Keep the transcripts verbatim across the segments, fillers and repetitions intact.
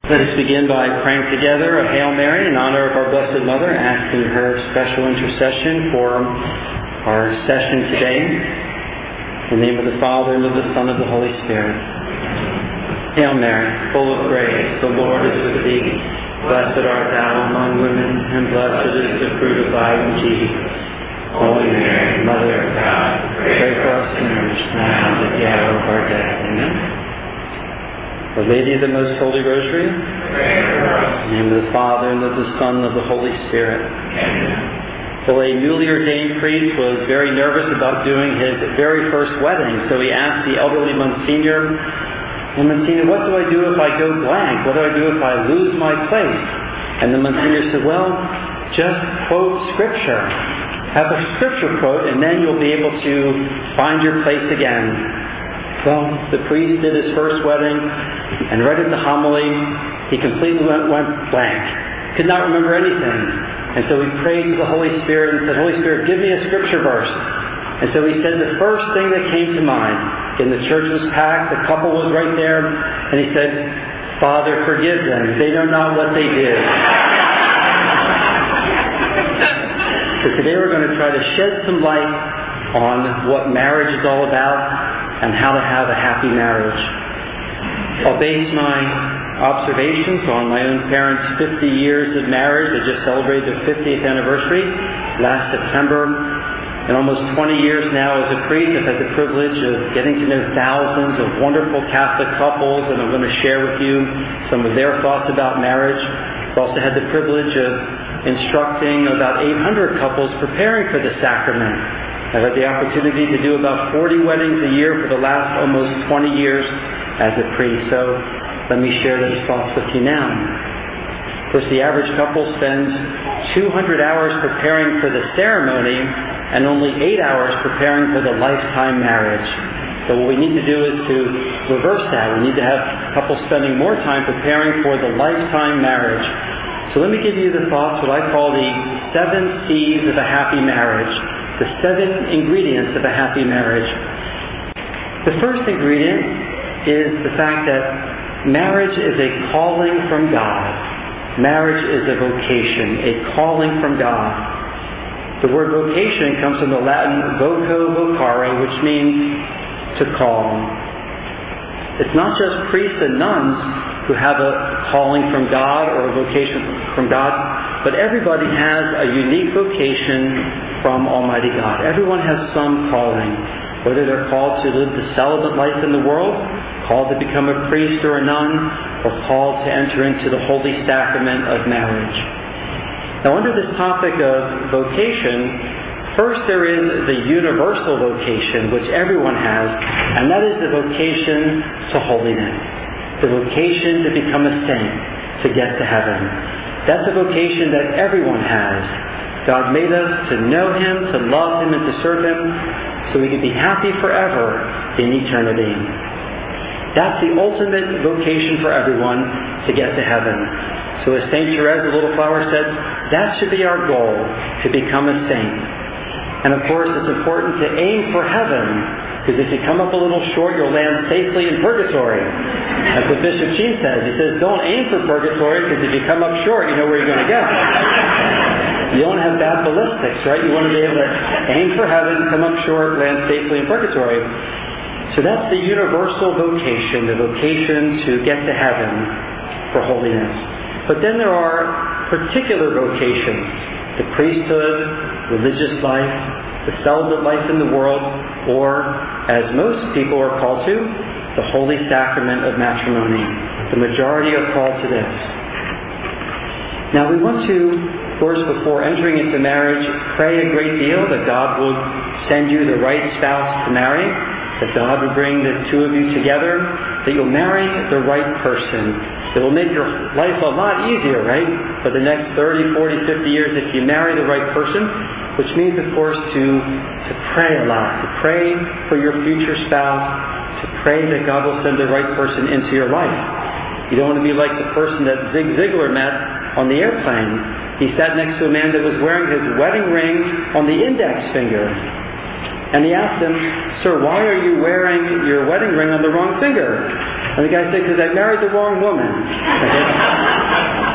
Let us begin by praying together a Hail Mary in honor of our Blessed Mother, asking her special intercession for our session today. In the name of the Father, and of the Son, and of the Holy Spirit. Hail Mary, full of grace, the Lord is with thee. Blessed art thou among women, and blessed is the fruit of thy womb, Jesus. Holy Mary, Mother of God, pray for us sinners, now and at the hour of our death. Amen. Our Lady of the Most Holy Rosary, pray for us. In the name of the Father, and of the Son, and of the Holy Spirit. Amen. Well, a newly ordained priest was very nervous about doing his very first wedding, so he asked the elderly Monsignor, well, Monsignor, what do I do if I go blank? What do I do if I lose my place? And the Monsignor said, well, just quote Scripture. Have a Scripture quote, and then you'll be able to find your place again. Well, the priest did his first wedding, and right at the homily, he completely went, went blank. Could not remember anything. And so he prayed to the Holy Spirit and said, Holy Spirit, give me a Scripture verse. And so he said the first thing that came to mind. And the church was packed, the couple was right there, and he said, Father, forgive them. They know not what they did. So today we're going to try to shed some light on what marriage is all about and how to have a happy marriage. I'll base my observations on my own parents' fifty years of marriage. They just celebrated their fiftieth anniversary last September. And almost twenty years now as a priest, I've had the privilege of getting to know thousands of wonderful Catholic couples, and I'm going to share with you some of their thoughts about marriage. I've also had the privilege of instructing about eight hundred couples preparing for the sacrament. I've had the opportunity to do about forty weddings a year for the last almost twenty years as a priest. So let me share those thoughts with you now. Of course, the average couple spends two hundred hours preparing for the ceremony and only eight hours preparing for the lifetime marriage. So what we need to do is to reverse that. We need to have couples spending more time preparing for the lifetime marriage. So let me give you the thoughts, what I call the seven C's of a happy marriage. The seven ingredients of a happy marriage. The first ingredient is the fact that marriage is a calling from God. Marriage is a vocation, a calling from God. The word vocation comes from the Latin voco vocare, which means to call. It's not just priests and nuns who have a calling from God or a vocation from God, but everybody has a unique vocation from Almighty God. Everyone has some calling, whether they're called to live the celibate life in the world, called to become a priest or a nun, or called to enter into the holy sacrament of marriage. Now, under this topic of vocation, first there is the universal vocation, which everyone has, and that is the vocation to holiness, the vocation to become a saint, to get to heaven. That's a vocation that everyone has. God made us to know Him, to love Him, and to serve Him, so we can be happy forever in eternity. That's the ultimate vocation for everyone, to get to heaven. So as Saint Therese, the Little Flower, said, that should be our goal, to become a saint. And of course, it's important to aim for heaven, because if you come up a little short, you'll land safely in purgatory. That's what Bishop Sheen says. He says, don't aim for purgatory, because if you come up short, you know where you're going to go. You don't have bad ballistics, right? You want to be able to aim for heaven, come up short, land safely in purgatory. So that's the universal vocation, the vocation to get to heaven for holiness. But then there are particular vocations: the priesthood, religious life, the celibate life in the world, or, as most people are called to, the holy sacrament of matrimony. The majority are called to this. Now we want to, of course, before entering into marriage, pray a great deal that God will send you the right spouse to marry, that God will bring the two of you together, that you'll marry the right person. It will make your life a lot easier, right? For the next thirty, forty, fifty years if you marry the right person, which means, of course, to, to pray a lot, to pray for your future spouse, to pray that God will send the right person into your life. You don't want to be like the person that Zig Ziglar met on the airplane. He sat next to a man that was wearing his wedding ring on the index finger. And he asked him, "Sir, why are you wearing your wedding ring on the wrong finger?" And the guy said, "Because I married the wrong woman."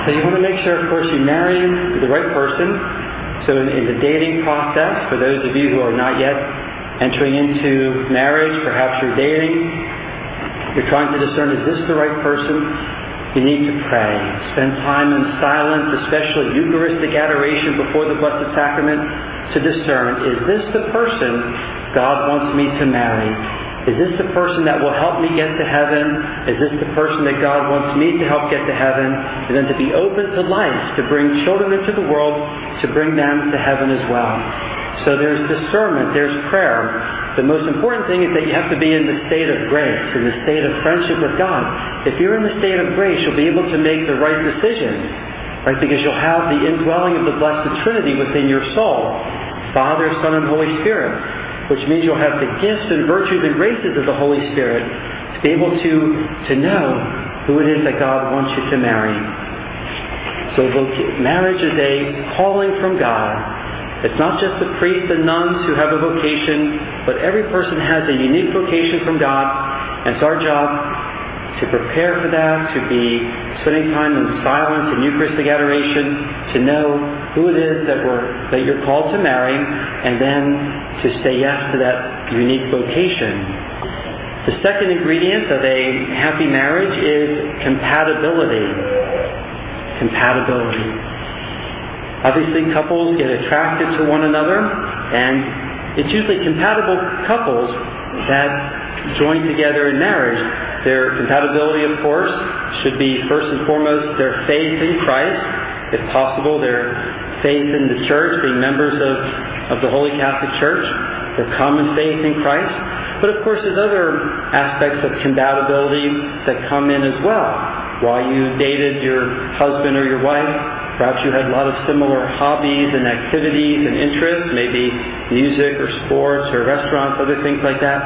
So you want to make sure, of course, you marry the right person. So in, in the dating process, for those of you who are not yet entering into marriage, perhaps you're dating, you're trying to discern, is this the right person? You need to pray. Spend time in silence, especially Eucharistic adoration before the Blessed Sacrament, to discern, is this the person God wants me to marry? Is this the person that will help me get to heaven? Is this the person that God wants me to help get to heaven? And then to be open to life, to bring children into the world, to bring them to heaven as well. So there's discernment, there's prayer. The most important thing is that you have to be in the state of grace, in the state of friendship with God. If you're in the state of grace, you'll be able to make the right decisions, right? Because you'll have the indwelling of the Blessed Trinity within your soul, Father, Son, and Holy Spirit, which means you'll have the gifts and virtues and graces of the Holy Spirit to be able to, to know who it is that God wants you to marry. So marriage is a calling from God. It's not just the priests and nuns who have a vocation, but every person has a unique vocation from God, and it's our job to prepare for that, to be spending time in silence and Eucharistic adoration, to know who it is that we're that you're called to marry, and then to say yes to that unique vocation. The second ingredient of a happy marriage is compatibility. Compatibility. Obviously, couples get attracted to one another, and it's usually compatible couples that join together in marriage. Their compatibility, of course, should be first and foremost their faith in Christ, if possible, their faith in the Church, being members of, of the Holy Catholic Church, their common faith in Christ. But of course, there's other aspects of compatibility that come in as well. While you dated your husband or your wife, perhaps you had a lot of similar hobbies and activities and interests, maybe music or sports or restaurants, other things like that.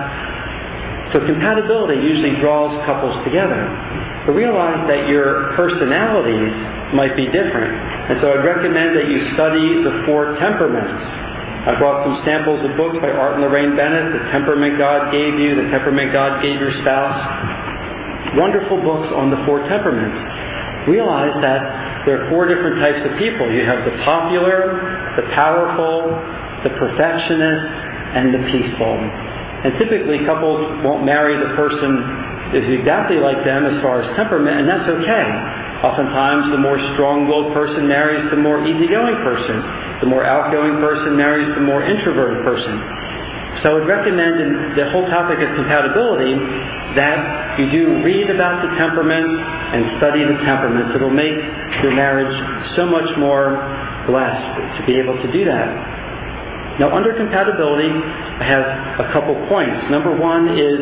So compatibility usually draws couples together. But realize that your personalities might be different. And so I'd recommend that you study the four temperaments. I brought some samples of books by Art and Lorraine Bennett, The Temperament God Gave You, The Temperament God Gave Your Spouse. Wonderful books on the four temperaments. Realize that there are four different types of people. You have the popular, the powerful, the perfectionist, and the peaceful. And typically couples won't marry the person who's exactly like them as far as temperament, and that's okay. Oftentimes the more strong-willed person marries the more easygoing person. The more outgoing person marries the more introverted person. So I would recommend in the whole topic of compatibility that you do read about the temperaments and study the temperaments. It'll make your marriage so much more blessed to be able to do that. Now, under compatibility, I have a couple points. Number one is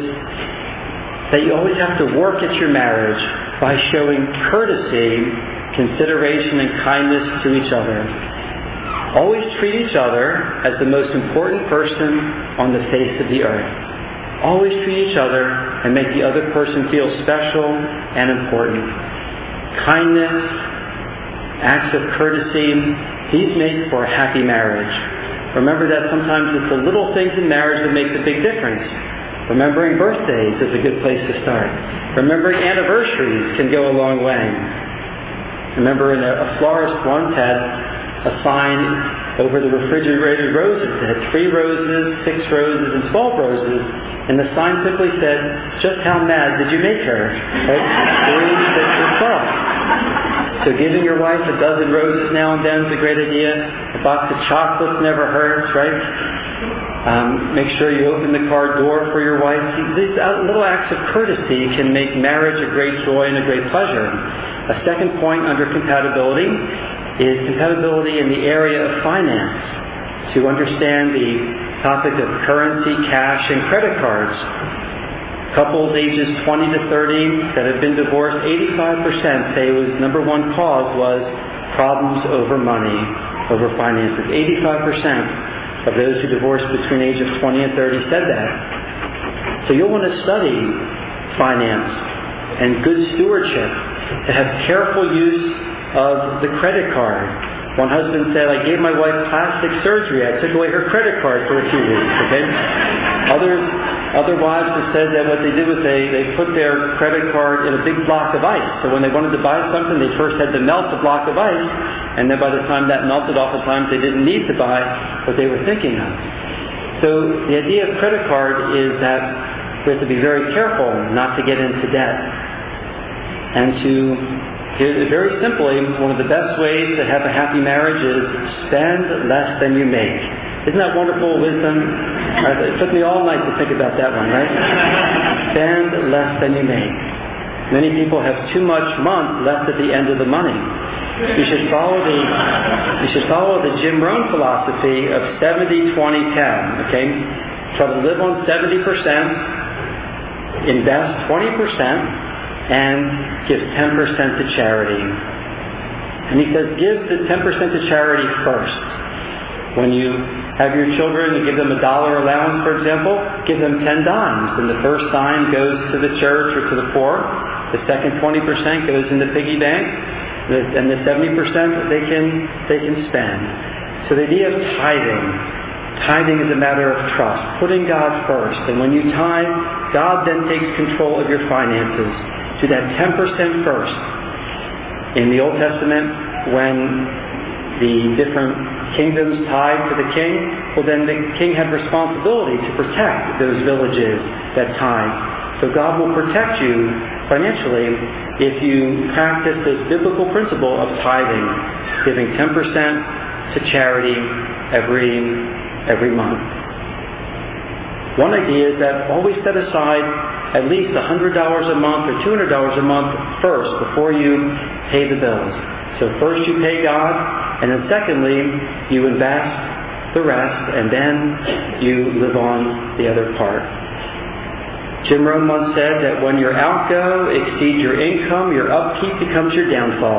that you always have to work at your marriage by showing courtesy, consideration, and kindness to each other. Always treat each other as the most important person on the face of the earth. Always treat each other and make the other person feel special and important. Kindness, acts of courtesy, these make for a happy marriage. Remember that sometimes it's the little things in marriage that make the big difference. Remembering birthdays is a good place to start. Remembering anniversaries can go a long way. Remember, a, a florist once had a sign over the refrigerated roses. It had three roses, six roses, and twelve roses. And the sign simply said, just how mad did you make her? Right? Three, six, and twelve. So giving your wife a dozen roses now and then is a great idea. A box of chocolates never hurts, right? Um, make sure you open the car door for your wife. These little acts of courtesy can make marriage a great joy and a great pleasure. A second point under compatibility is compatibility in the area of finance. To understand the topic of currency, cash, and credit cards. Couples ages twenty to thirty that have been divorced, eighty-five percent say it was number one cause was problems over money, over finances. eighty-five percent of those who divorced between the age of twenty and thirty said that. So you'll want to study finance and good stewardship, to have careful use of the credit card. One husband said, I gave my wife plastic surgery. I took away her credit card for a few weeks. Okay? Others Other wives have said that what they did was they, they put their credit card in a big block of ice. So when they wanted to buy something, they first had to melt the block of ice, and then by the time that melted, oftentimes they didn't need to buy what they were thinking of. So the idea of credit card is that we have to be very careful not to get into debt. And to, very simply, one of the best ways to have a happy marriage is spend less than you make. Isn't that wonderful wisdom? It took me all night to think about that one, right? Spend less than you make. Many people have too much month left at the end of the money. You should follow the you should follow the Jim Rohn philosophy of seventy twenty ten. Okay, try to live on seventy percent, invest twenty percent, and give ten percent to charity. And he says, give the ten percent to charity first. When you have your children, you give them a dollar allowance, for example, give them ten dimes. And the first dime goes to the church or to the poor. The second twenty percent goes in the piggy bank. And the seventy percent they can they can spend. So the idea of tithing. Tithing is a matter of trust. Putting God first. And when you tithe, God then takes control of your finances. To that ten percent first. In the Old Testament, when the different kingdoms tied to the king, well then the king had responsibility to protect those villages that tied. So God will protect you financially if you practice this biblical principle of tithing, giving ten percent to charity every every month. One idea is that always set aside at least one hundred dollars a month or two hundred dollars a month first before you pay the bills. So first you pay God, and then secondly, you invest the rest, and then you live on the other part. Jim Rohn once said that when your outgo exceeds your income, your upkeep becomes your downfall.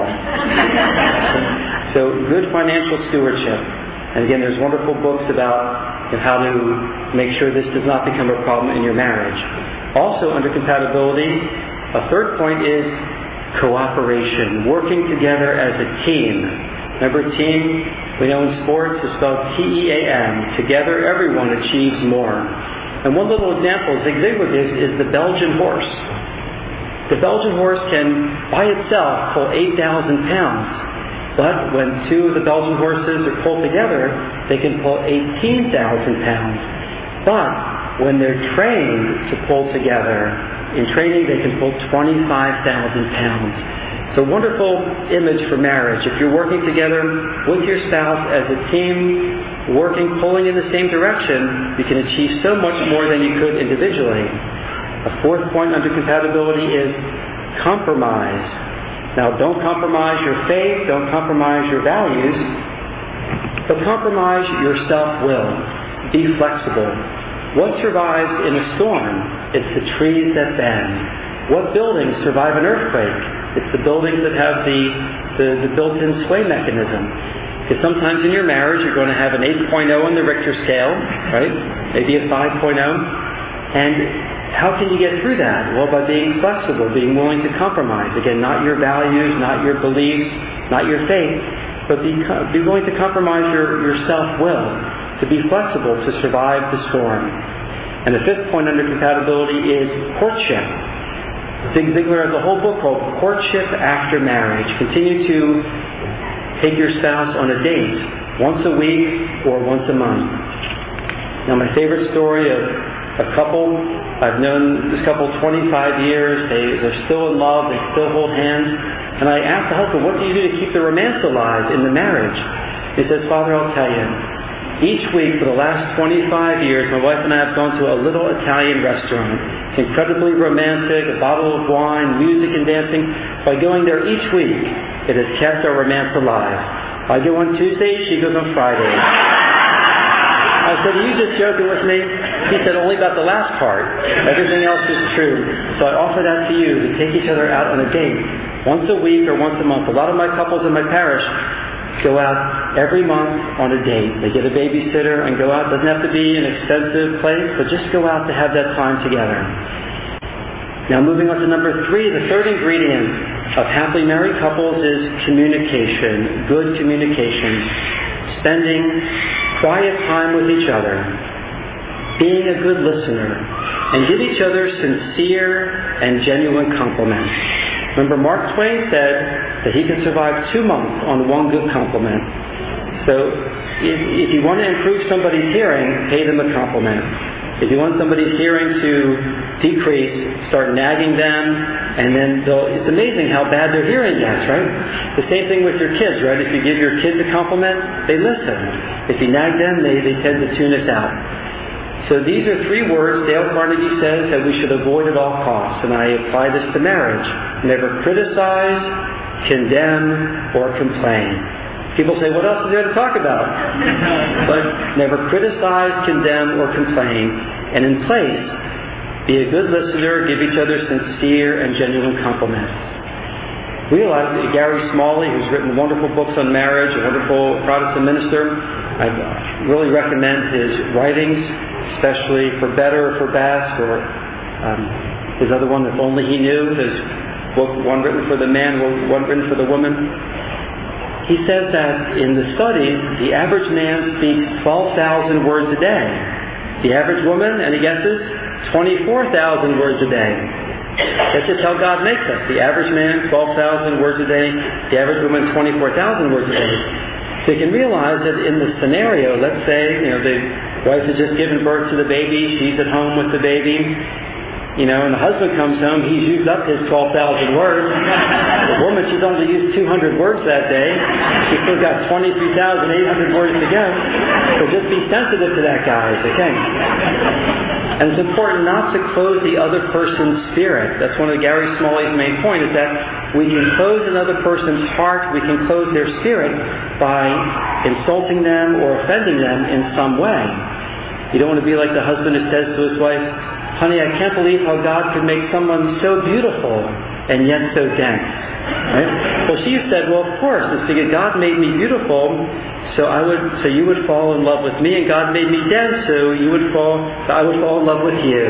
So good financial stewardship. And again, there's wonderful books about how to make sure this does not become a problem in your marriage. Also, under compatibility, a third point is cooperation, working together as a team. Remember, team, we know in sports, is spelled T E A M. Together, everyone achieves more. And one little example Zig Ziglar gives is the Belgian horse. The Belgian horse can, by itself, pull eight thousand pounds. But when two of the Belgian horses are pulled together, they can pull eighteen thousand pounds. But when they're trained to pull together, in training they can pull twenty-five thousand pounds. It's a wonderful image for marriage. If you're working together with your spouse as a team, working, pulling in the same direction, you can achieve so much more than you could individually. A fourth point under compatibility is compromise. Now, don't compromise your faith, don't compromise your values, but compromise your self-will. Be flexible. What survives in a storm? It's the trees that bend. What buildings survive an earthquake? It's the buildings that have the, the, the built-in sway mechanism. Because sometimes in your marriage you're going to have an eight point oh on the Richter scale, right? Maybe a five point oh. And how can you get through that? Well, by being flexible, being willing to compromise. Again, not your values, not your beliefs, not your faith, but be, be willing to compromise your, your self-will, to be flexible to survive the storm. And the fifth point under compatibility is courtship. Zig Ziglar has a whole book called Courtship After Marriage. Continue to take your spouse on a date once a week or once a month. Now, my favorite story of a couple, I've known this couple twenty-five years. They, they're still in love. They still hold hands. And I asked the husband, what do you do to keep the romance alive in the marriage? He says, Father, I'll tell you. Each week for the last twenty-five years, my wife and I have gone to a little Italian restaurant. It's incredibly romantic, a bottle of wine, music and dancing. By going there each week, it has kept our romance alive. I go on Tuesday, she goes on Friday. I said, are you just joking with me? He said, only about the last part. Everything else is true. So I offer that to you, to take each other out on a date. Once a week or once a month. A lot of my couples in my parish go out every month on a date. They get a babysitter and go out. It doesn't have to be an expensive place, but just go out to have that time together. Now moving on to number three, the third ingredient of happily married couples is communication, good communication, spending quiet time with each other. being a good listener, and give each other sincere and genuine compliments. Remember, Mark Twain said that he could survive two months on one good compliment. So if, if you want to improve somebody's hearing, pay them a compliment. If you want somebody's hearing to decrease, start nagging them, and then they'll, it's amazing how bad their hearing gets, right? The same thing with your kids, right? If you give your kids a compliment, they listen. If you nag them, they, they tend to tune us out. So these are three words Dale Carnegie says that we should avoid at all costs, and I apply this to marriage. Never criticize, condemn, or complain. People say, what else is there to talk about? But never criticize, condemn, or complain. And in place, be a good listener, give each other sincere and genuine compliments. Realize that Gary Smalley, who's written wonderful books on marriage, a wonderful Protestant minister, I really recommend his writings, especially For Better or For Best, or um, his other one, If Only He Knew, his book, one written for the man, one written for the woman. He says that in the studies, the average man speaks twelve thousand words a day. The average woman, any guesses? twenty-four thousand words a day. That's just how God makes us. The average man, twelve thousand words a day. The average woman, twenty-four thousand words a day. So you can realize that in the scenario, let's say, you know, the wife has just given birth to the baby, she's at home with the baby, you know, and the husband comes home, he's used up his twelve thousand words. The woman, she's only used two hundred words that day. She's still got twenty-three thousand eight hundred words to go. So just be sensitive to that, guys, okay? And it's important not to close the other person's spirit. That's one of Gary Smalley's main points, is that we can close another person's heart, we can close their spirit by insulting them or offending them in some way. You don't want to be like the husband that says to his wife, honey, I can't believe how God could make someone so beautiful and yet so dense. Right? Well, she said, well, of course, it's because God made me beautiful, so I would, so you would fall in love with me, and God made me dense, so you would fall, so I would fall in love with you.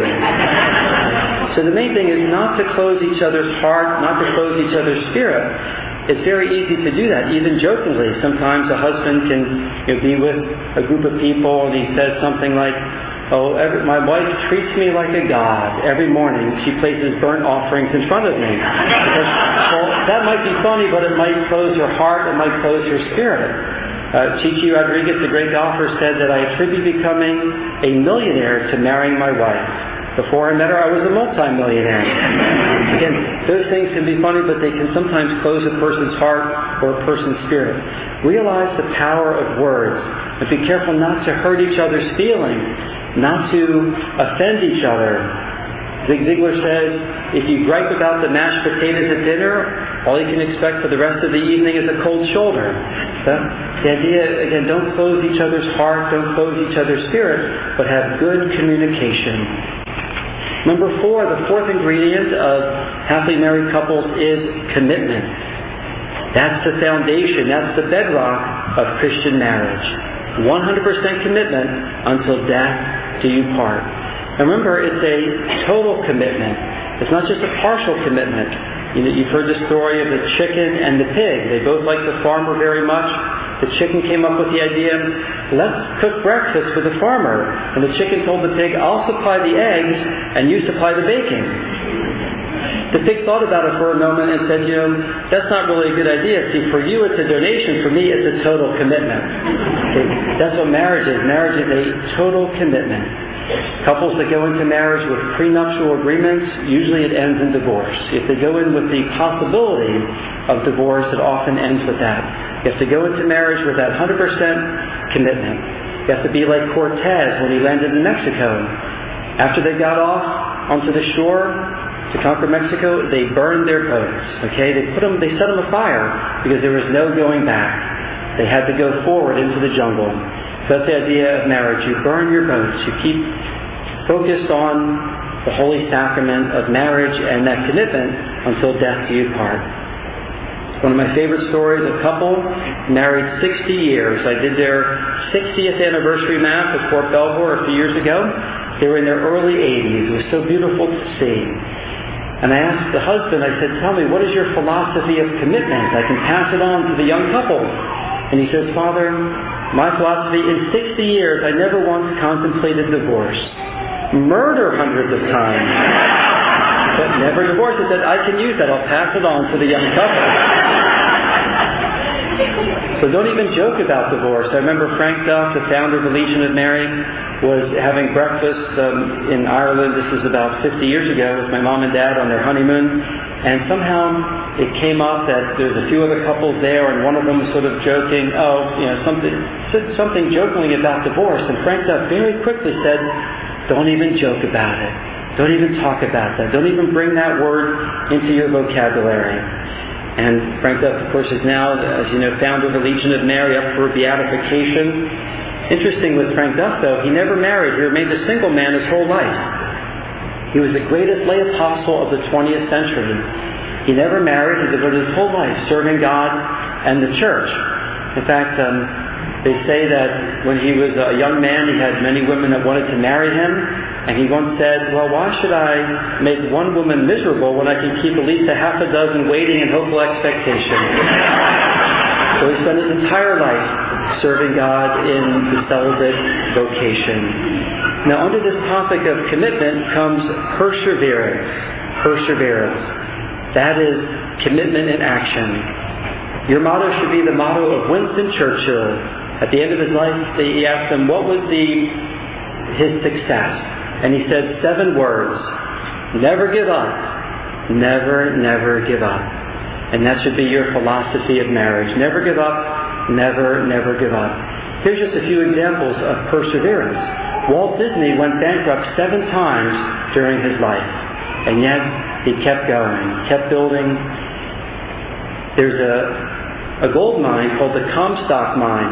So the main thing is not to close each other's heart, not to close each other's spirit. It's very easy to do that, even jokingly. Sometimes a husband can, you know, be with a group of people, and he says something like, oh, every, my wife treats me like a god. Every morning she places burnt offerings in front of me. Because, well, that might be funny, but it might close your heart, it might close your spirit. Uh, Chichi Rodriguez, the great golfer, said that I attribute becoming a millionaire to marrying my wife. Before I met her, I was a multi-millionaire. Again, those things can be funny, but they can sometimes close a person's heart or a person's spirit. Realize the power of words, but be careful not to hurt each other's feelings, not to offend each other. Zig Ziglar says, if you gripe about the mashed potatoes at dinner, all you can expect for the rest of the evening is a cold shoulder. So, the idea, again, don't close each other's heart, don't close each other's spirit, but have good communication. Number four, the fourth ingredient of happily married couples is commitment. That's the foundation, that's the bedrock of Christian marriage. one hundred percent commitment until death do you part. And remember, it's a total commitment. It's not just a partial commitment. You know, you've heard the story of the chicken and the pig. They both liked the farmer very much. The chicken came up with the idea, let's cook breakfast for the farmer. And the chicken told the pig, I'll supply the eggs and you supply the bacon. The pig thought about it for a moment and said, you know, that's not really a good idea. See, for you it's a donation. For me it's a total commitment. Okay? That's what marriage is. Marriage is a total commitment. Couples that go into marriage with prenuptial agreements, usually it ends in divorce. If they go in with the possibility of divorce, it often ends with that. You have to go into marriage with that one hundred percent commitment. You have to be like Cortez when he landed in Mexico. After they got off onto the shore to conquer Mexico, they burned their boats. Okay, they put them, they set them afire because there was no going back. They had to go forward into the jungle. So that's the idea of marriage. You burn your boats. You keep focused on the holy sacrament of marriage and that commitment until death do you part. One of my favorite stories, a couple married sixty years. I did their sixtieth anniversary mass at Fort Belvoir a few years ago. They were in their early eighties. It was so beautiful to see. And I asked the husband, I said, tell me, what is your philosophy of commitment? I can pass it on to the young couple. And he says, Father, my philosophy, in sixty years, I never once contemplated divorce. Murder hundreds of times, but never divorce. He said, I can use that. I'll pass it on to the young couple. So don't even joke about divorce. I remember Frank Duff, the founder of the Legion of Mary, was having breakfast um, in Ireland. This was about fifty years ago with my mom and dad on their honeymoon. And somehow it came up that there's a few other couples there, and one of them was sort of joking, oh, you know, something said something jokingly about divorce. And Frank Duff very quickly said, don't even joke about it. Don't even talk about that. Don't even bring that word into your vocabulary. And Frank Duff, of course, is now, as you know, founder of the Legion of Mary, up for beatification. Interesting with Frank Duff, though, he never married. He remained a single man his whole life. He was the greatest lay apostle of the twentieth century. He never married. He devoted his whole life serving God and the church. In fact, um, they say that when he was a young man, he had many women that wanted to marry him. And he once said, well, why should I make one woman miserable when I can keep at least a half a dozen waiting in hopeful expectation? So he spent his entire life serving God in the celibate vocation. Now, under this topic of commitment comes perseverance. Perseverance. That is commitment in action. Your motto should be the motto of Winston Churchill. At the end of his life, he asked him, what was the his success? And he said seven words. Never give up. Never, never give up. And that should be your philosophy of marriage. Never give up. Never, never give up. Here's just a few examples of perseverance. Walt Disney went bankrupt seven times during his life. And yet, he kept going, kept building. There's a, a gold mine called the Comstock Mine.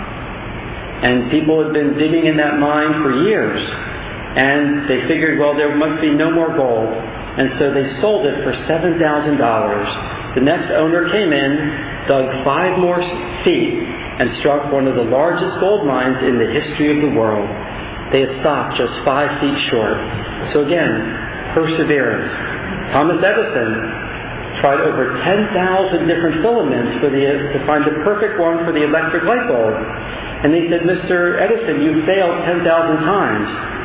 And people had been digging in that mine for years. And they figured, well, there must be no more gold. And so they sold it for seven thousand dollars. The next owner came in, dug five more feet, and struck one of the largest gold mines in the history of the world. They had stopped just five feet short. So again, perseverance. Thomas Edison tried over ten thousand different filaments for the, to find the perfect one for the electric light bulb. And they said, Mister Edison, you failed ten thousand times.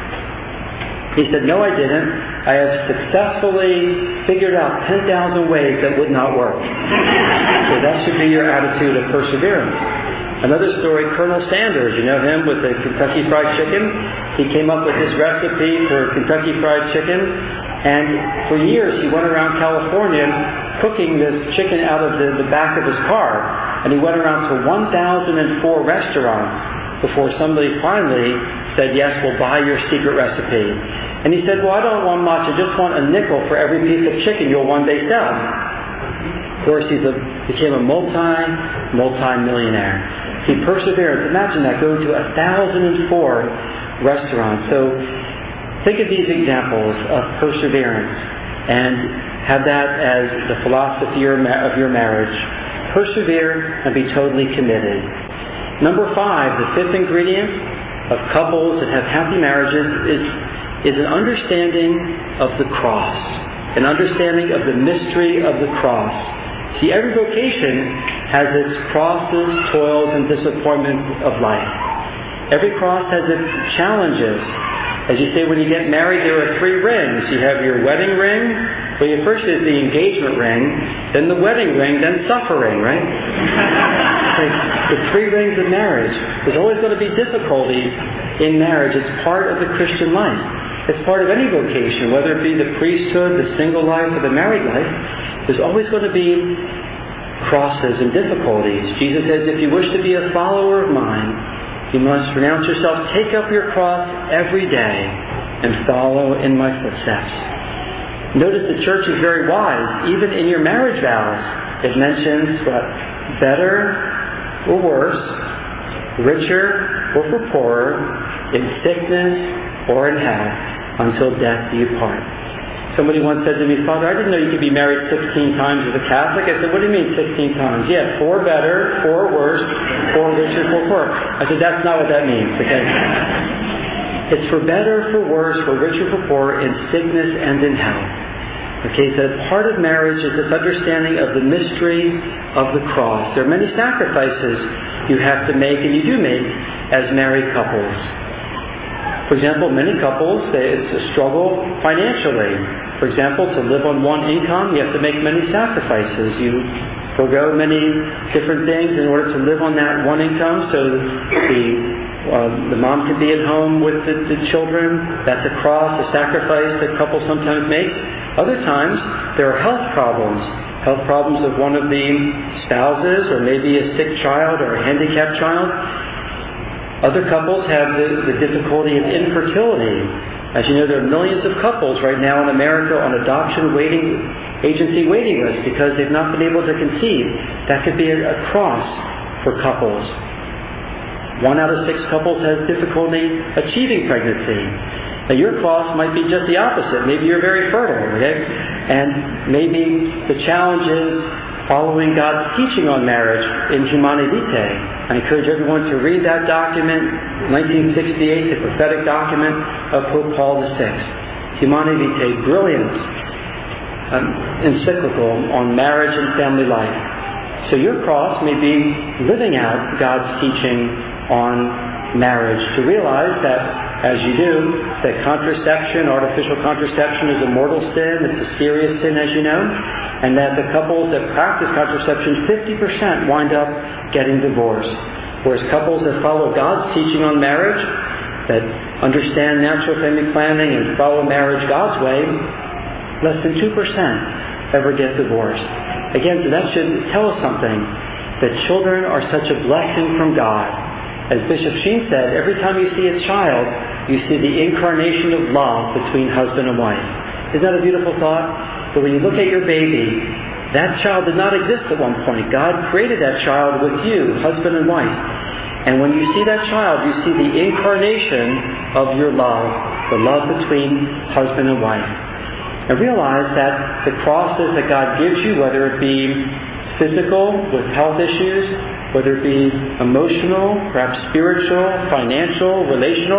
He said, no, I didn't. I have successfully figured out ten thousand ways that would not work. So that should be your attitude of perseverance. Another story, Colonel Sanders, you know him with the Kentucky Fried Chicken. He came up with this recipe for Kentucky Fried Chicken. And for years he went around California cooking this chicken out of the, the back of his car. And he went around to one thousand four restaurants before somebody finally said, yes, we'll buy your secret recipe. And he said, well, I don't want much. I just want a nickel for every piece of chicken you'll one day sell. Of course, he became a multi, multi-millionaire. He persevered. Imagine that, going to one thousand four restaurants. So think of these examples of perseverance and have that as the philosophy of your marriage. Persevere and be totally committed. Number five, the fifth ingredient of couples that have happy marriages is, is an understanding of the cross, an understanding of the mystery of the cross. See, every vocation has its crosses, toils, and disappointments of life. Every cross has its challenges. As you say, when you get married, there are three rings. You have your wedding ring. Well, your first is the engagement ring, then the wedding ring, then suffering, right? The three rings of marriage. There's always going to be difficulties in marriage. It's part of the Christian life. It's part of any vocation, whether it be the priesthood, the single life, or the married life. There's always going to be crosses and difficulties. Jesus says, if you wish to be a follower of mine, you must renounce yourself, take up your cross every day, and follow in my footsteps. Notice the church is very wise. Even in your marriage vows, it mentions what? Better or worse, richer or for poorer, in sickness or in health, until death do you part. Somebody once said to me, Father, I didn't know you could be married sixteen times as a Catholic. I said, what do you mean sixteen times? Yeah, four better, four worse, four richer, four poorer. I said, that's not what that means. Okay? It's for better, for worse, for richer, for poorer, in sickness and in health. Okay, so part of marriage is this understanding of the mystery of the cross. There are many sacrifices you have to make, and you do make, as married couples. For example, many couples, it's a struggle financially. For example, to live on one income, you have to make many sacrifices. You forego many different things in order to live on that one income, so the uh, the mom can be at home with the, the children. That's a cross, a sacrifice that couples sometimes make. Other times, there are health problems. Health problems of one of the spouses, or maybe a sick child or a handicapped child. Other couples have the, the difficulty of infertility. As you know, there are millions of couples right now in America on adoption waiting agency waiting lists because they've not been able to conceive. That could be a, a cross for couples. One out of six couples has difficulty achieving pregnancy. Now your cross might be just the opposite. Maybe you're very fertile, okay? And maybe the challenge is following God's teaching on marriage in Humanae Vitae. I encourage everyone to read that document, nineteen sixty-eight, the prophetic document of Pope Paul the Sixth. Humanae Vitae, brilliant um, encyclical on marriage and family life. So your cross may be living out God's teaching on marriage, to realize that, as you do, that contraception, artificial contraception, is a mortal sin. It's a serious sin, as you know. And that the couples that practice contraception, fifty percent wind up getting divorced. Whereas couples that follow God's teaching on marriage, that understand natural family planning and follow marriage God's way, less than two percent ever get divorced. Again, so that should tell us something, that children are such a blessing from God. As Bishop Sheen said, every time you see a child, you see the incarnation of love between husband and wife. Isn't that a beautiful thought? But when you look at your baby, that child did not exist at one point. God created that child with you, husband and wife. And when you see that child, you see the incarnation of your love, the love between husband and wife. And realize that the crosses that God gives you, whether it be physical, with health issues, whether it be emotional, perhaps spiritual, financial, relational,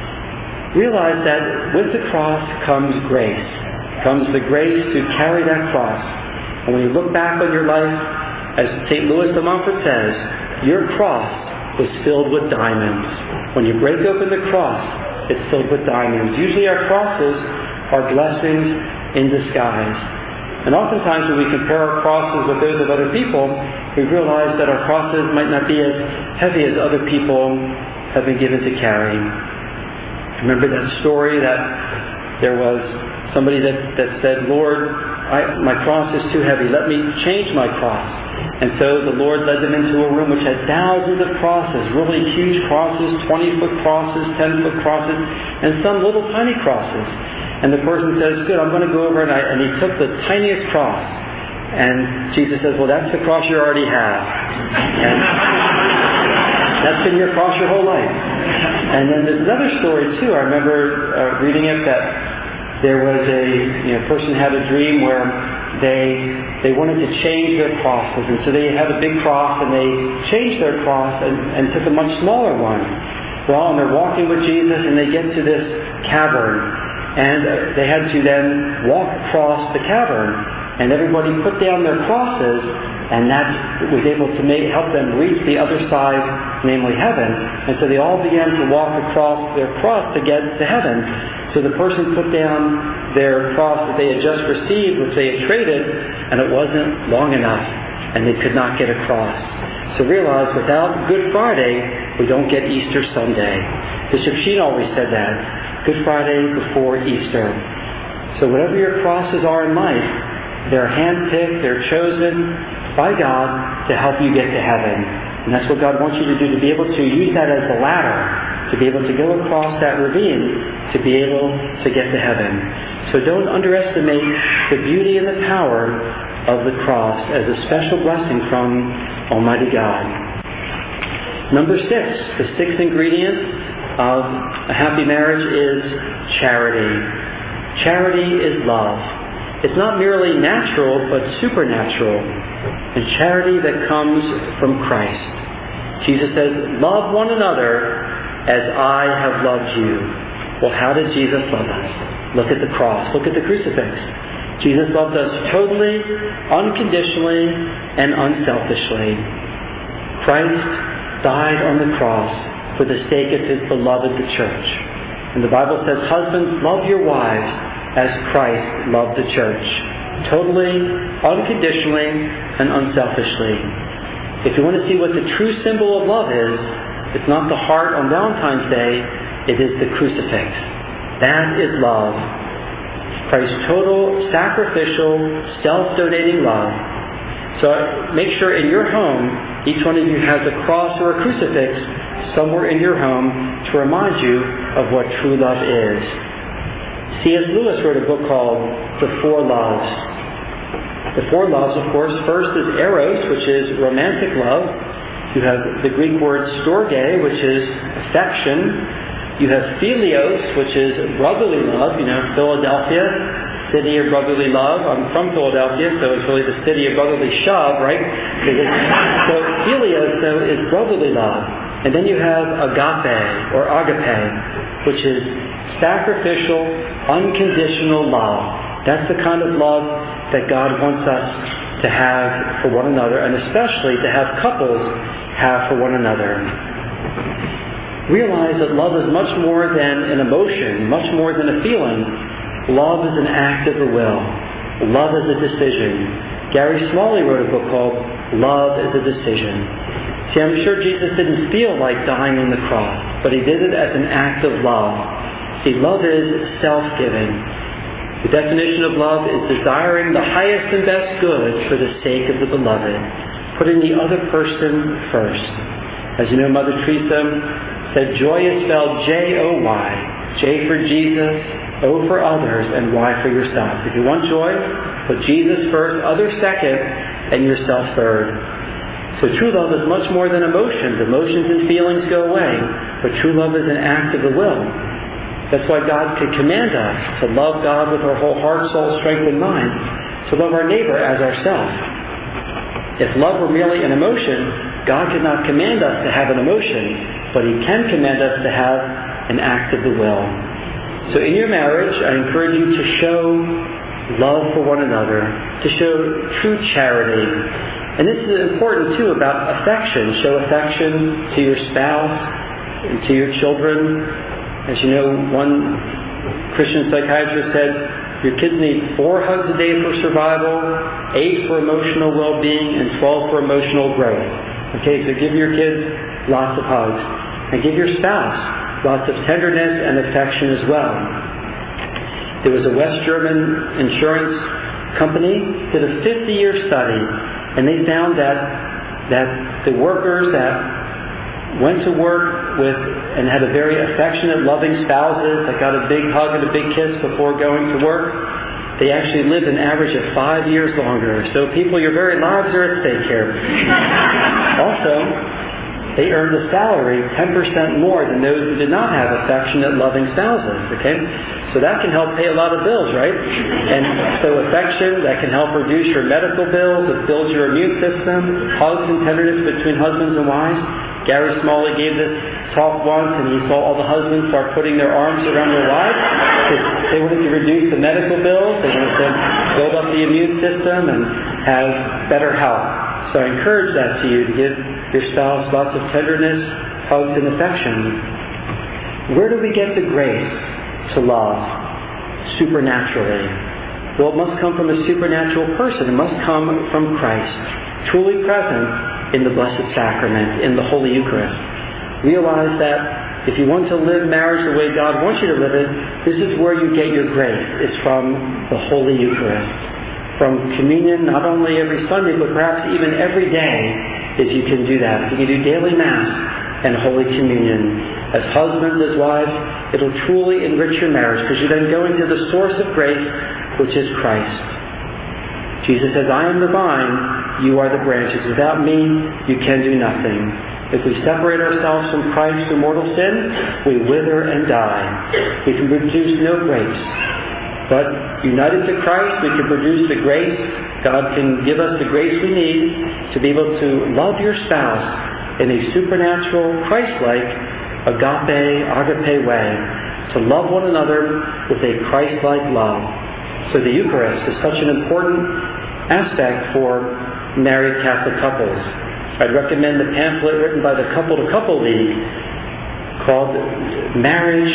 realize that with the cross comes grace. Comes the grace to carry that cross. And when you look back on your life, as Saint Louis de Montfort says, your cross was filled with diamonds. When you break open the cross, it's filled with diamonds. Usually our crosses are blessings in disguise. And oftentimes when we compare our crosses with those of other people, we realize that our crosses might not be as heavy as other people have been given to carry. Remember that story that there was somebody that, that said, Lord, I, my cross is too heavy. Let me change my cross. And so the Lord led them into a room which had thousands of crosses, really huge crosses, twenty-foot crosses, ten-foot crosses, and some little tiny crosses. And the person says, good, I'm going to go over, and, I, and he took the tiniest cross. And Jesus says, well, that's the cross you already have. And that's been your cross your whole life. And then there's another story, too. I remember uh, reading it that there was a you know, person had a dream where they they wanted to change their crosses. And so they had a big cross, and they changed their cross and, and took a much smaller one. Well, and they're walking with Jesus, and they get to this cavern. And they had to then walk across the cavern. And everybody put down their crosses, and that was able to make, help them reach the other side, namely heaven. And so they all began to walk across their cross to get to heaven. So the person put down their cross that they had just received, which they had traded, and it wasn't long enough, and they could not get across. So realize, without Good Friday, we don't get Easter Sunday. Bishop Sheen always said that. Good Friday before Easter. So whatever your crosses are in life, they're handpicked, they're chosen by God to help you get to heaven. And that's what God wants you to do, to be able to use that as a ladder, to be able to go across that ravine, to be able to get to heaven. So don't underestimate the beauty and the power of the cross as a special blessing from Almighty God. Number six, the sixth ingredient of a happy marriage is charity. Charity is love. It's not merely natural, but supernatural. And charity that comes from Christ. Jesus says, love one another as I have loved you. Well, how did Jesus love us? Look at the cross. Look at the crucifix. Jesus loved us totally, unconditionally, and unselfishly. Christ died on the cross for the sake of his beloved, the church. And the Bible says, husbands, love your wives as Christ loved the church, totally, unconditionally, and unselfishly. If you want to see what the true symbol of love is, it's not the heart on Valentine's Day, it is the crucifix. That is love. Christ's total, sacrificial, self-donating love. So make sure in your home, each one of you has a cross or a crucifix somewhere in your home to remind you of what true love is. C S Lewis wrote a book called The Four Loves. The four loves, of course, first is eros, which is romantic love. You have the Greek word storge, which is affection. You have philios, which is brotherly love. You know, Philadelphia, city of brotherly love. I'm from Philadelphia, so it's really the city of brotherly shove, right? So philios, though, is brotherly love. And then you have agape, or agape, which is sacrificial, unconditional love. That's the kind of love that God wants us to have for one another, and especially to have couples have for one another. Realize that love is much more than an emotion, much more than a feeling. Love is an act of the will. Love is a decision. Gary Smalley wrote a book called Love is a Decision. See, I'm sure Jesus didn't feel like dying on the cross, but he did it as an act of love. See, love is self-giving. The definition of love is desiring the highest and best good for the sake of the beloved, putting the other person first. As you know, Mother Teresa said joy is spelled J O Y. J for Jesus, O for others, and Y for yourself. If you want joy, put Jesus first, others second, and yourself third. So true love is much more than emotions. Emotions and feelings go away, but true love is an act of the will. That's why God could command us to love God with our whole heart, soul, strength, and mind, to love our neighbor as ourselves. If love were merely an emotion, God could not command us to have an emotion, but he can command us to have an act of the will. So in your marriage, I encourage you to show love for one another, to show true charity. And this is important, too, about affection. Show affection to your spouse and to your children. As you know, one Christian psychiatrist said, your kids need four hugs a day for survival, eight for emotional well-being, and twelve for emotional growth. Okay, so give your kids lots of hugs. And give your spouse lots of tenderness and affection as well. There was a West German insurance company did a fifty-year study, and they found that that the workers that went to work with and had a very affectionate, loving spouses that got a big hug and a big kiss before going to work, they actually lived an average of five years longer. So people, your very lives are at stake here. Also, they earned a salary ten percent more than those who did not have affectionate, loving spouses. Okay? So that can help pay a lot of bills, right? And so affection, that can help reduce your medical bills, it builds your immune system, hugs and tenderness between husbands and wives. Gary Smalley gave this talk once, and he saw all the husbands start putting their arms around their wives. They wanted to reduce the medical bills, they wanted to build up the immune system and have better health. So I encourage that to you, to give your spouse lots of tenderness, hugs, and affection. Where do we get the grace to love supernaturally? Well, it must come from a supernatural person. It must come from Christ, truly present in the Blessed Sacrament, in the Holy Eucharist. Realize that if you want to live marriage the way God wants you to live it, this is where you get your grace. It's from the Holy Eucharist. From communion, not only every Sunday, but perhaps even every day, if you can do that. If you can do daily Mass and Holy Communion. As husbands, as wives, it'll truly enrich your marriage, because you then go into the source of grace, which is Christ. Jesus says, I am the vine, you are the branches. Without me, you can do nothing. If we separate ourselves from Christ through mortal sin, we wither and die. We can produce no grace. But united to Christ, we can produce the grace. God can give us the grace we need to be able to love your spouse in a supernatural, Christ-like, agape, agape way. To love one another with a Christ-like love. So the Eucharist is such an important aspect for married Catholic couples. I'd recommend the pamphlet written by the Couple to Couple League called Marriage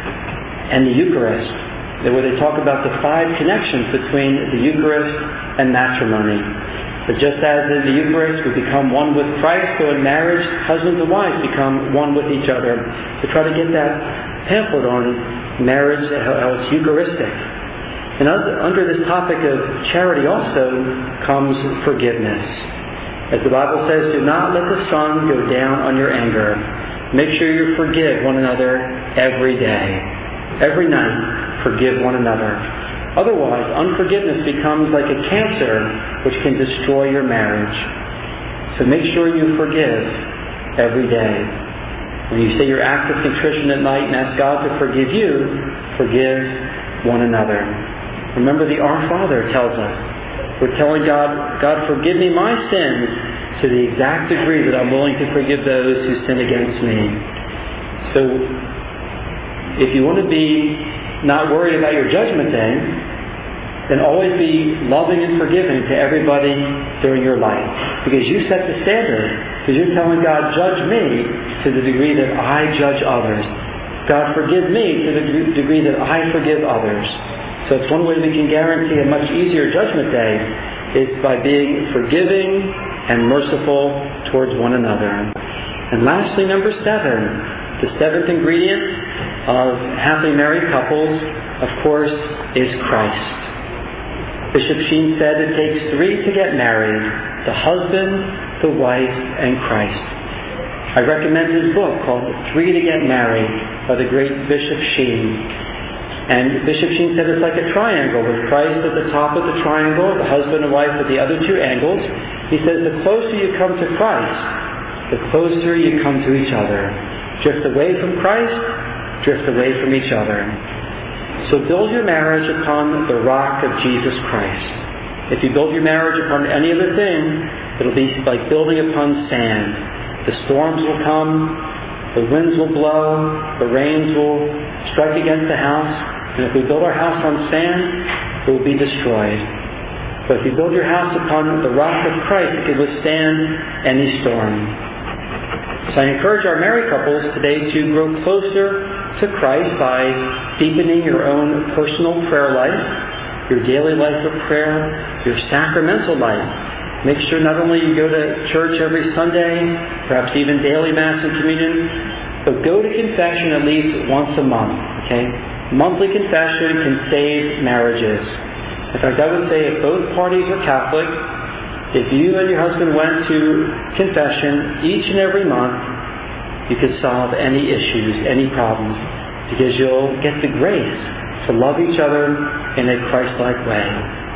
and the Eucharist, where they talk about the five connections between the Eucharist and matrimony. But just as in the Eucharist we become one with Christ, so in marriage, husbands and wives become one with each other. To try to get that pamphlet on marriage, how it's Eucharistic. And under this topic of charity also comes forgiveness. As the Bible says, do not let the sun go down on your anger. Make sure you forgive one another every day. Every night, forgive one another. Otherwise, unforgiveness becomes like a cancer which can destroy your marriage. So make sure you forgive every day. When you say your act of contrition at night and ask God to forgive you, forgive one another. Remember, the Our Father tells us, we're telling God, God, forgive me my sins to the exact degree that I'm willing to forgive those who sin against me. So, if you want to be not worried about your judgment day, then always be loving and forgiving to everybody during your life. Because you set the standard. Because you're telling God, judge me to the degree that I judge others. God, forgive me to the degree that I forgive others. So it's one way we can guarantee a much easier judgment day is by being forgiving and merciful towards one another. And lastly, number seven, the seventh ingredient of happily married couples, of course, is Christ. Bishop Sheen said it takes three to get married, the husband, the wife, and Christ. I recommend his book called Three to Get Married by the great Bishop Sheen. And Bishop Sheen said it's like a triangle with Christ at the top of the triangle, the husband and wife at the other two angles. He says the closer you come to Christ, the closer you come to each other. Drift away from Christ, drift away from each other. So build your marriage upon the rock of Jesus Christ. If you build your marriage upon any other thing, it'll be like building upon sand. The storms will come, the winds will blow, the rains will strike against the house, and if we build our house on sand, it will be destroyed. But if you build your house upon the rock of Christ, it can withstand any storm. So I encourage our married couples today to grow closer to Christ by deepening your own personal prayer life, your daily life of prayer, your sacramental life. Make sure not only you go to church every Sunday, perhaps even daily Mass and Communion, but go to confession at least once a month. Okay? Monthly confession can save marriages. In fact, I would say if both parties are Catholic, if you and your husband went to confession each and every month, you could solve any issues, any problems, because you'll get the grace to love each other in a Christ-like way.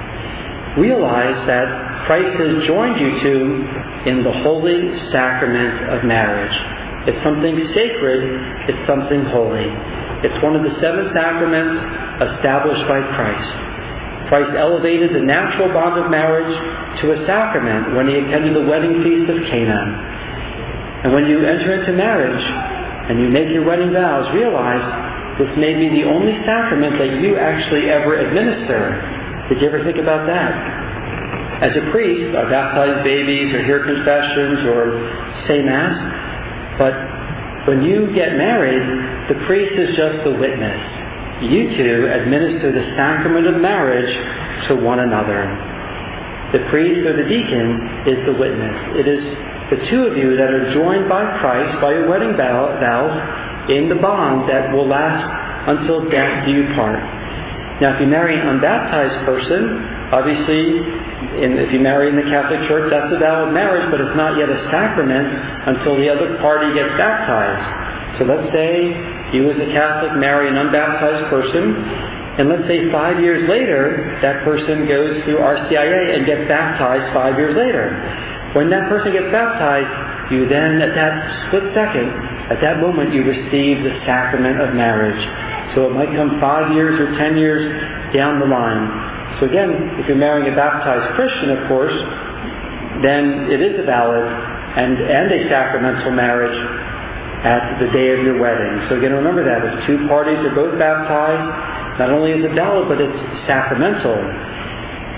Realize that Christ has joined you two in the holy sacrament of marriage. It's something sacred, it's something holy. It's one of the seven sacraments established by Christ. Christ elevated the natural bond of marriage to a sacrament when he attended the wedding feast of Cana. And when you enter into marriage and you make your wedding vows, realize this may be the only sacrament that you actually ever administer. Did you ever think about that? As a priest, I baptize babies or hear confessions or say Mass. But when you get married, the priest is just the witness. You two administer the sacrament of marriage to one another. The priest or the deacon is the witness. It is the two of you that are joined by Christ by your wedding vows in the bond that will last until death do you part. Now, if you marry an unbaptized person, obviously, in, if you marry in the Catholic Church, that's a valid marriage, but it's not yet a sacrament until the other party gets baptized. So let's say you as a Catholic marry an unbaptized person, and let's say five years later, that person goes through R C I A and gets baptized five years later. When that person gets baptized, you then, at that split second, at that moment, you receive the sacrament of marriage. So it might come five years or ten years down the line. So again, if you're marrying a baptized Christian, of course, then it is a valid and, and a sacramental marriage at the day of your wedding. So again, remember that. If two parties are both baptized, not only is it valid, but it's sacramental.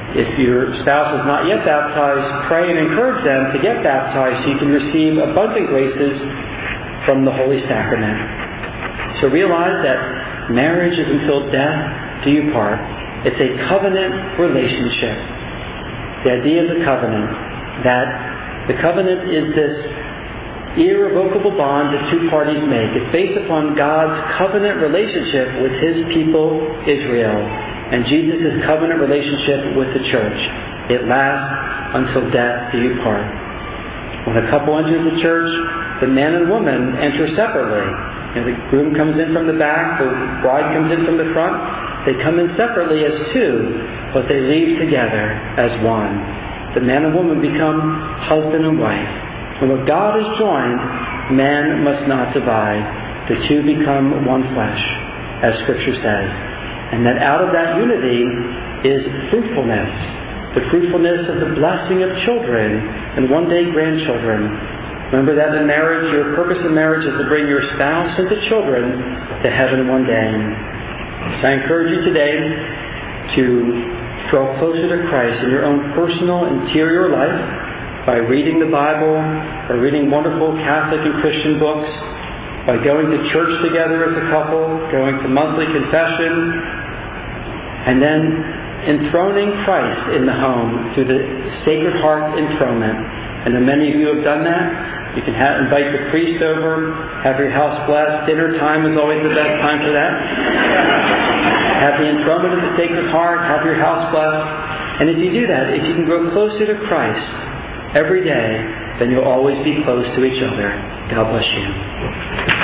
If your spouse is not yet baptized, pray and encourage them to get baptized so you can receive abundant graces from the Holy Sacrament. So realize that marriage is until death do you part. It's a covenant relationship. The idea of the covenant, that the covenant is this irrevocable bond that two parties make. It's based upon God's covenant relationship with His people, Israel, and Jesus' covenant relationship with the church. It lasts until death do you part. When a couple enters the church, the man and woman enter separately. And the groom comes in from the back, the bride comes in from the front. They come in separately as two, but they leave together as one. The man and woman become husband and wife. When what God has joined, man must not divide. The two become one flesh, as Scripture says. And that out of that unity is fruitfulness. The fruitfulness of the blessing of children and one day grandchildren. Remember that in marriage, your purpose in marriage is to bring your spouse and the children to heaven one day. So I encourage you today to draw closer to Christ in your own personal interior life by reading the Bible, by reading wonderful Catholic and Christian books, by going to church together as a couple, going to monthly confession, and then enthroning Christ in the home through the Sacred Heart enthronement. And then many of you have done that. You can have, invite the priest over, have your house blessed. Dinner time is always the best time for that. Have the enthronement of the Sacred Heart, have your house blessed. And if you do that, if you can grow closer to Christ every day, then you'll always be close to each other. God bless you.